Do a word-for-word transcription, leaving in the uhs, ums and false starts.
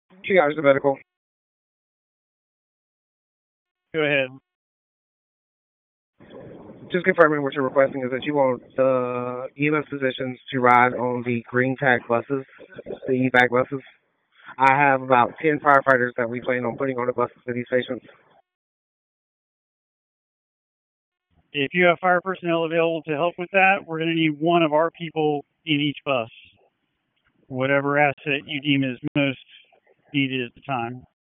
Triage the medical. Go ahead. Just confirming what you're requesting is that you want the E M S physicians to ride on the green tag buses, the E VAC buses. I have about ten firefighters that we plan on putting on the buses for these patients. If you have fire personnel available to help with that, we're going to need one of our people in each bus, whatever asset you deem is most needed at the time.